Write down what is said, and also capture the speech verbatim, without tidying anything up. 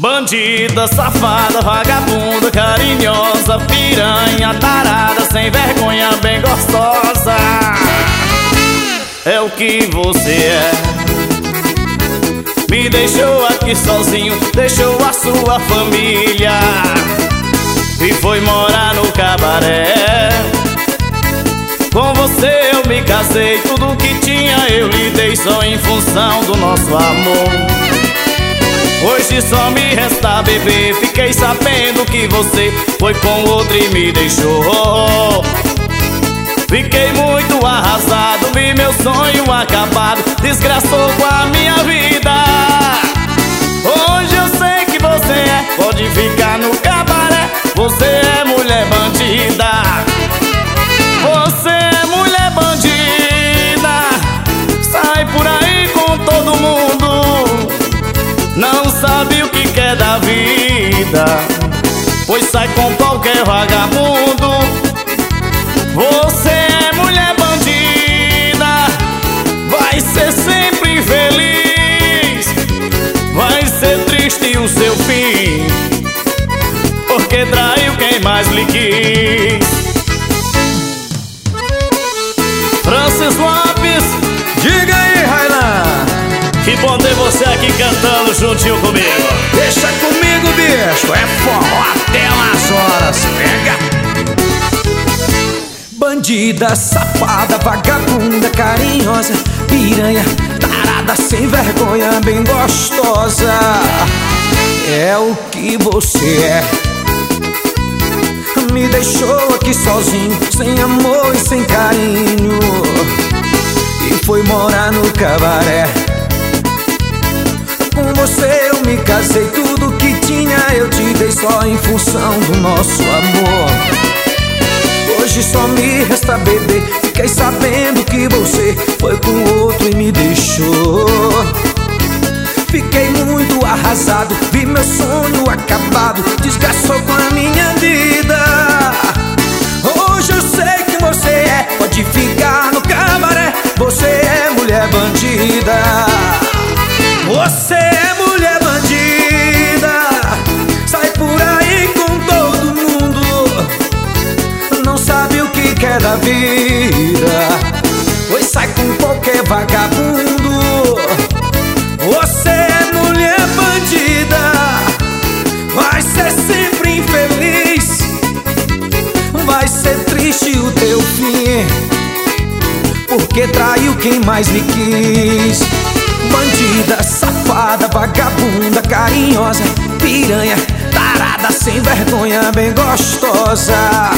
Bandida, safada, vagabunda, carinhosa, piranha, tarada, sem vergonha, bem gostosa. É o que você é. Me deixou aqui sozinho, deixou a sua família e foi morar no cabaré. Com você eu me casei, tudo que tinha eu lhe dei só em função do nosso amor. Hoje só me resta beber, fiquei sabendo que você foi com outro e me deixou. Fiquei muito arrasado, vi meu sonho acabado, desgraçou com a minha vida. Hoje eu sei que você é, pode ficar no cabaré, você é mulher bandida. Você é mulher bandida, sai por aí com todo mundo, não sabe o que quer da vida, pois sai com qualquer vagabundo. Você é mulher bandida, vai ser sempre infeliz, vai ser triste o seu fim, porque traiu quem mais lhe quis. Francis Lopes, diga aí, Railan. Que bom ter você aqui cantando juntinho comigo. Deixa comigo, bicho, é forró até umas horas, pega. Bandida, safada, vagabunda, carinhosa, piranha, tarada, sem vergonha, bem gostosa. É o que você é. Me deixou aqui sozinho, sem amor e sem carinho, e foi morar no cabaré. Com você eu me casei, tudo que tinha eu te dei só em função do nosso amor. Hoje só me resta beber, fiquei sabendo que você foi com outro e me deixou. Fiquei muito arrasado, vi meu sonho acabado, desgraçou com a minha vida. Hoje eu sei que você é, pode ficar no cabaré, você é mulher bandida. Você é mulher bandida, sai por aí com todo mundo, não sabe o que quer da vida, pois sai com qualquer vagabundo. Você é mulher bandida, vai ser sempre infeliz, vai ser triste o teu fim, porque traiu quem mais lhe quis. Bandida, safada, vagabunda, carinhosa, piranha, tarada, sem vergonha, bem gostosa.